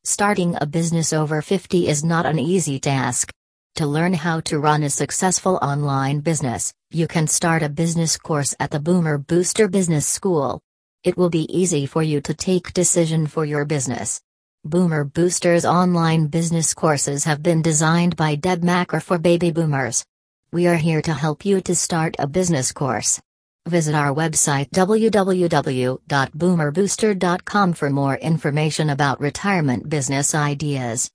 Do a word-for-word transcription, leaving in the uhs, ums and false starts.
Starting a business over fifty is not an easy task. To learn how to run a successful online business, you can start a business course at the Boomer Booster Business School. It will be easy for you to take decision for your business. Boomer Booster's online business courses have been designed by Deb Macker for baby boomers. We are here to help you to start a business course. Visit our website w w w dot boomer booster dot com for more information about retirement business ideas.